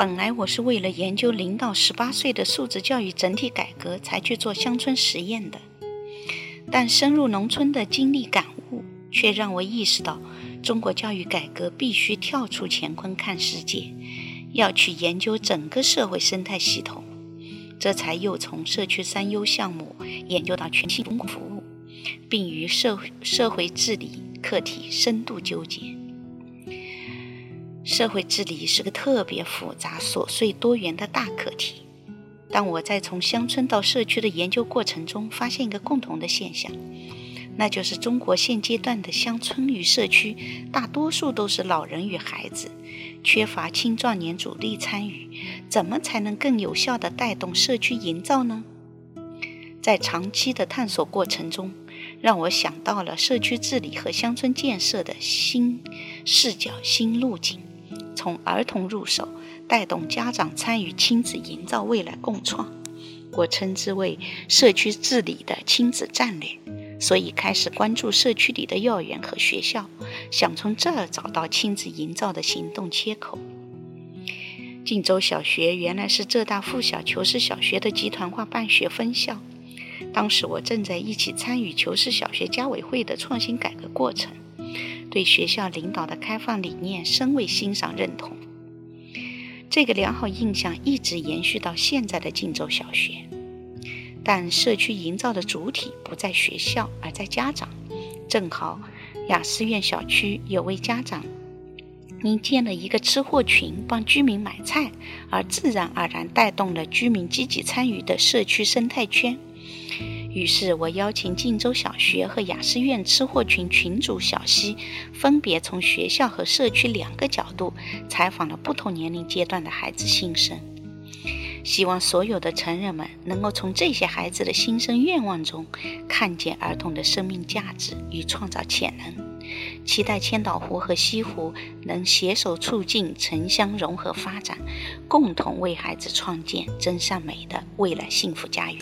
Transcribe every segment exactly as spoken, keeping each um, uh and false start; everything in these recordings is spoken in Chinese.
本来我是为了研究零到十八岁的素质教育整体改革才去做乡村实验的，但深入农村的经历感悟却让我意识到，中国教育改革必须跳出乾坤看世界，要去研究整个社会生态系统，这才又从社区三优项目研究到全性公共服务，并与社社会治理课题深度纠结。社会治理是个特别复杂、琐碎多元的大课题，但我在从乡村到社区的研究过程中发现一个共同的现象，那就是中国现阶段的乡村与社区大多数都是老人与孩子，缺乏青壮年主力参与，怎么才能更有效地带动社区营造呢？在长期的探索过程中，让我想到了社区治理和乡村建设的新视角、新路径，从儿童入手，带动家长参与亲子营造未来共创，我称之为社区治理的亲子战略。所以开始关注社区里的幼儿园和学校，想从这儿找到亲子营造的行动切口。晋州小学原来是浙大附小求是小学的集团化办学分校，当时我正在一起参与求是小学家委会的创新改革过程，对学校领导的开放理念深为欣赏认同。这个良好印象一直延续到现在的晋州小学。但社区营造的主体不在学校，而在家长。正好雅思苑小区有位家长因建了一个吃货群帮居民买菜，而自然而然带动了居民积极参与的社区生态圈。于是我邀请晋州小学和雅思苑吃货群群主小西，分别从学校和社区两个角度采访了不同年龄阶段的孩子心声，希望所有的成人们能够从这些孩子的心声愿望中看见儿童的生命价值与创造潜能，期待千岛湖和西湖能携手促进城乡融合发展，共同为孩子创建真善美的未来幸福家园。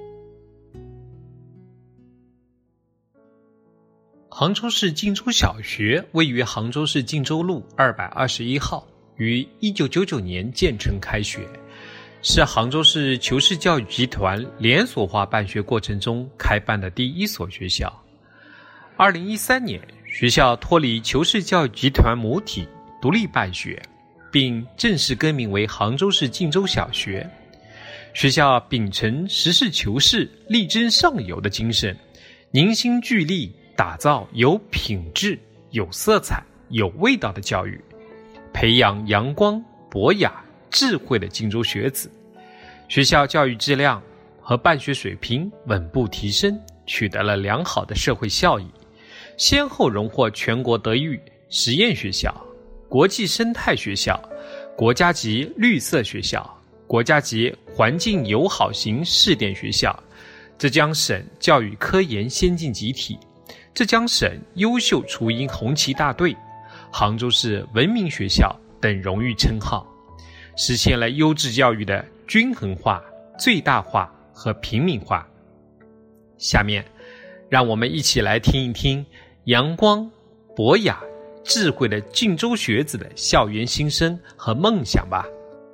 杭州市晋州小学位于杭州市晋州路二百二十一号，于一九九九年建成开学，是杭州市求是教育集团连锁化办学过程中开办的第一所学校。二零一三年，学校脱离求是教育集团母体独立办学，并正式更名为杭州市晋州小学。学校秉承实事求是、力争上游的精神，凝心聚力打造有品质、有色彩、有味道的教育，培养阳光、博雅、智慧的晋州学子。学校教育质量和办学水平稳步提升，取得了良好的社会效益，先后荣获全国德育实验学校、国际生态学校、国家级绿色学校、国家级环境友好型试点学校、浙江省教育科研先进集体、浙江省优秀雏鹰红旗大队、杭州市文明学校等荣誉称号，实现了优质教育的均衡化、最大化和平民化。下面让我们一起来听一听阳光、博雅、智慧的晋州学子的校园心声和梦想吧。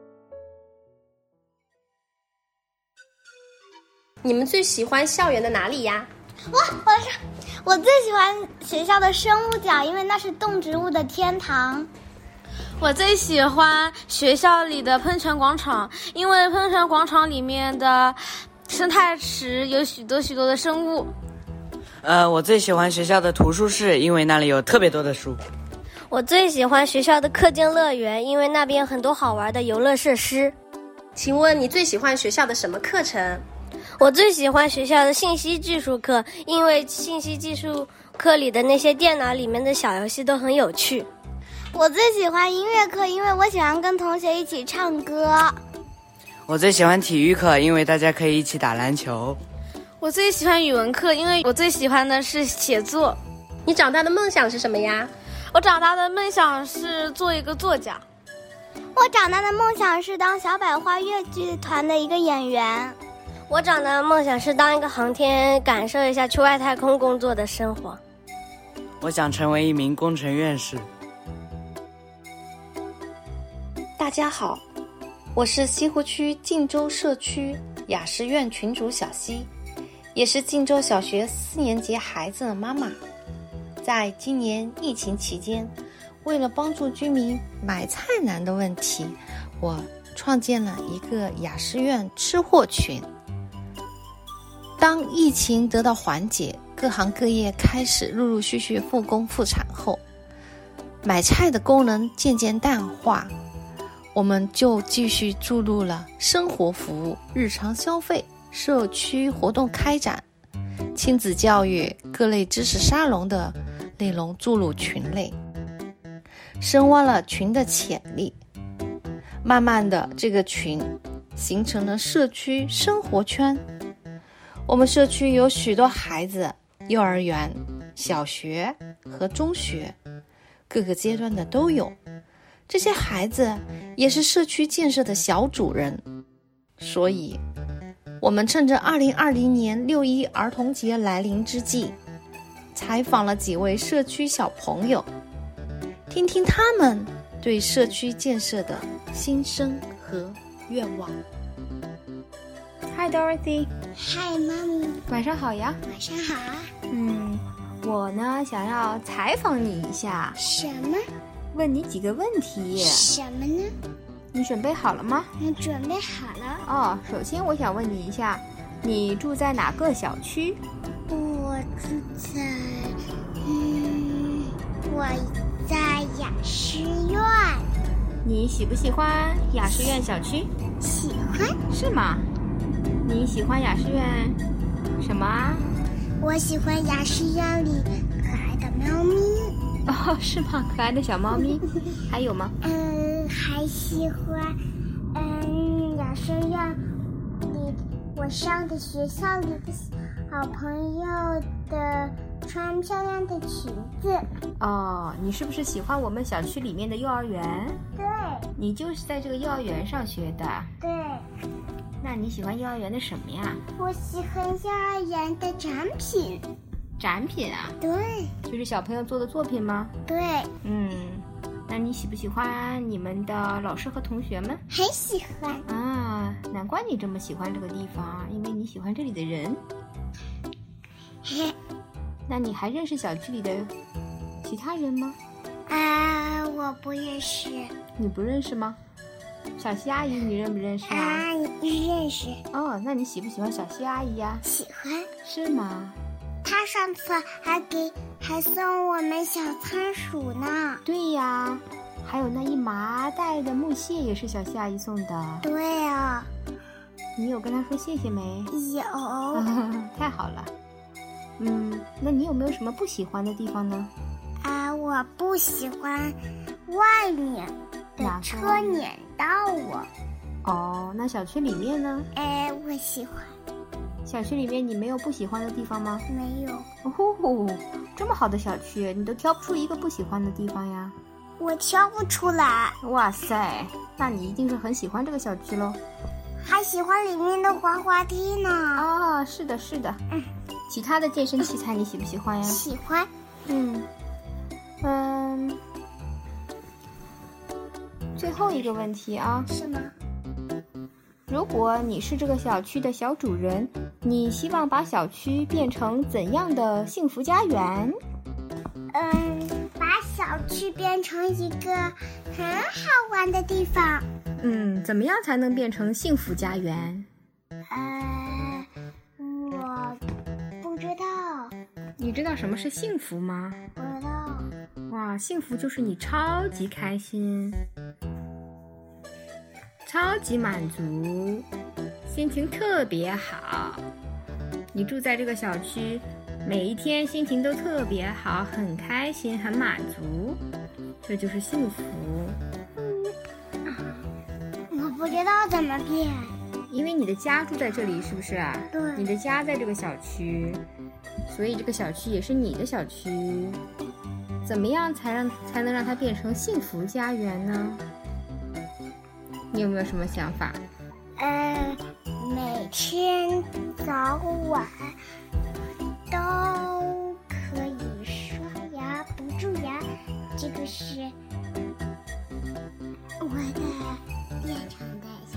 你们最喜欢校园的哪里呀？ 哇，我说我最喜欢学校的生物角，因为那是动植物的天堂。 我最喜欢学校里的喷泉广场，因为喷泉广场里面的生态池有许多许多的生物。 呃，我最喜欢学校的图书室，因为那里有特别多的书。 我最喜欢学校的课间乐园，因为那边有很多好玩的游乐设施。 请问你最喜欢学校的什么课程？ 我最喜欢学校的信息技术课，因为信息技术课里的那些电脑里面的小游戏都很有趣。 我最喜欢音乐课，因为我喜欢跟同学一起唱歌。 我最喜欢体育课，因为大家可以一起打篮球。 我最喜欢语文课，因为我最喜欢的是写作。 你长大的梦想是什么呀？ 我长大的梦想是做一个作家。 我长大的梦想是当小百花越剧团的一个演员。 我长大的梦想是当一个航天，感受一下去外太空工作的生活。 我想成为一名工程院士。 大家好， 我是西湖区晋州社区雅诗苑群主小溪，也是晋州小学四年级孩子的妈妈。在今年疫情期间，为了帮助居民买菜难的问题，我创建了一个雅诗苑吃货群。当疫情得到缓解，各行各业开始陆陆续续复工复产后，买菜的功能渐渐淡化，我们就继续注入了生活服务、日常消费、社区活动开展、亲子教育、各类知识沙龙的内容注入群内，深挖了群的潜力。慢慢的，这个群形成了社区生活圈。我们社区有许多孩子，幼儿园、小学和中学，各个阶段的都有。这些孩子也是社区建设的小主人，所以我们趁着二零二零年六一儿童节来临之际，采访了几位社区小朋友，听听他们对社区建设的心声和愿望。 Hi Dorothy， 嗨，妈咪， 晚上好呀。 晚上好啊。 嗯，我呢想要采访你一下。 什么？ 问你几个问题。 什么呢？ 你准备好了吗？ 我准备好了。 哦，首先我想问你一下，你住在哪个小区？ 我住在，嗯，我在雅诗苑。 你喜不喜欢雅诗苑小区？ 喜欢。 是吗？你喜欢雅诗苑什么啊？ 我喜欢雅诗苑里可爱的猫咪。 哦，是吗？可爱的小猫咪。还有吗？ 嗯，还喜欢，嗯，雅诗苑里我上的学校里的好朋友的穿漂亮的裙子。 哦，你是不是喜欢我们小区里面的幼儿园？ 对。 你就是在这个幼儿园上学的？ 对。 那你喜欢幼儿园的什么呀？ 我喜欢幼儿园的展品。 展品啊？ 对。 就是小朋友做的作品吗？ 对。 嗯，那你喜不喜欢你们的老师和同学们？ 很喜欢。 啊，难怪你这么喜欢这个地方，因为你喜欢这里的人。那你还认识小区里的其他人吗？ 啊，我不认识。 你不认识吗？小西阿姨你认不认识啊？ 啊，认识。 哦，那你喜不喜欢小西阿姨呀？ 喜欢。 是吗？ 她上次还给还送我们小仓鼠呢。 对呀，还有那一麻袋的木屑也是小西阿姨送的。 对啊。 你有跟她说谢谢没？ 有。 太好了。嗯，那你有没有什么不喜欢的地方呢？ 啊，我不喜欢外面的车碾到我。 哦，那小区里面呢？ 哎，我喜欢。 小区里面你没有不喜欢的地方吗？ 没有。 哦，这么好的小区，你都挑不出一个不喜欢的地方呀？ 我挑不出来。 哇塞，那你一定是很喜欢这个小区喽。 还喜欢里面的滑滑梯呢。 啊，是的，是的。 嗯。 其他的健身器材你喜不喜欢呀？ 喜欢。 嗯嗯。最后一个问题啊。 什么？ 如果你是这个小区的小主人，你希望把小区变成怎样的幸福家园？ 嗯，把小区变成一个很好玩的地方。 嗯，怎么样才能变成幸福家园？ 呃，我不知道。 你知道什么是幸福吗？ 不知道。 哇，幸福就是你超级开心，超级满足，心情特别好。你住在这个小区，每一天心情都特别好，很开心，很满足，这就是幸福。 我不知道怎么变。 因为你的家住在这里，是不是啊？ 对。 你的家在这个小区，所以这个小区也是你的小区。怎么样才让才能让它变成幸福家园呢？你有没有什么想法？ 呃，每天早晚都可以刷牙不蛀牙，这个是我的变成的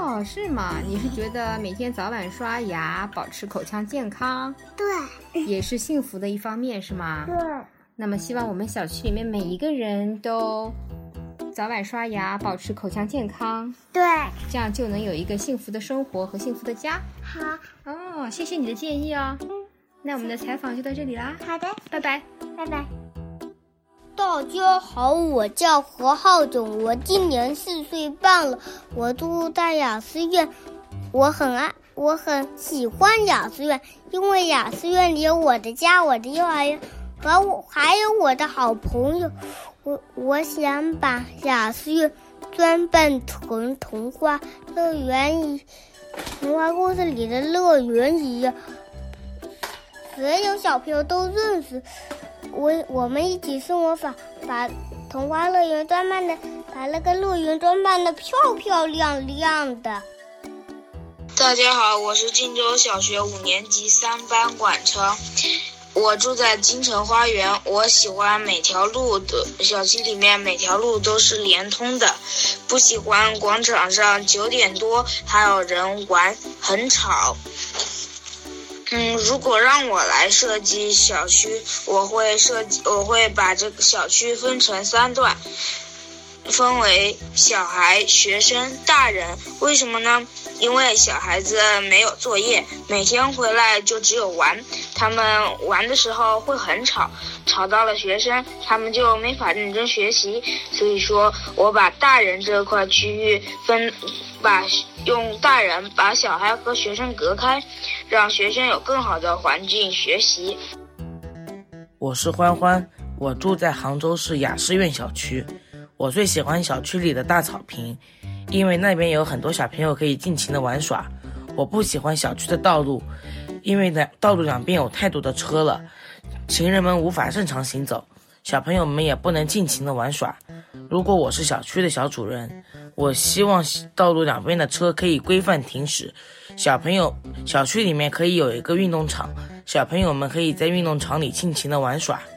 哦，是吗？你是觉得每天早晚刷牙，保持口腔健康， 对， 也是幸福的一方面，是吗？ 对。 那么希望我们小区里面每一个人都早晚刷牙，保持口腔健康， 对， 这样就能有一个幸福的生活和幸福的家。 好。 哦，谢谢你的建议哦。 嗯， 那我们的采访就到这里啦。 好的， 拜拜， 拜拜。 大家好，我叫何浩炯，我今年四岁半了，我住在雅思院，我很爱，我很喜欢雅思院，因为雅思院里有我的家，我的幼儿园，和我还有我的好朋友。我我想把雅思院装扮成童话乐园一童话故事里的乐园一样，所有小朋友都认识。我我们一起生活法，把童话乐园装扮的，把那个乐园装扮的漂漂亮亮的。 大家好，我是晋州小学五年级三班管成，我住在京城花园。我喜欢每条路的小区里面每条路都是连通的，不喜欢广场上九点多还有人玩，很吵。嗯，如果让我来设计小区，我会设计，我会把这个小区分成三段，分为小孩、学生、大人。为什么呢？因为小孩子没有作业，每天回来就只有玩，他们玩的时候会很吵，吵到了学生，他们就没法认真学习。所以说我把大人这块区域分，把用大人把小孩和学生隔开，让学生有更好的环境学习。 我是欢欢，我住在杭州市雅诗苑小区。我最喜欢小区里的大草坪，因为那边有很多小朋友可以尽情的玩耍。我不喜欢小区的道路，因为呢道路两边有太多的车了，行人们无法正常行走，小朋友们也不能尽情的玩耍。如果我是小区的小主人，我希望道路两边的车可以规范停驶，小朋友小区里面可以有一个运动场，小朋友们可以在运动场里尽情的玩耍。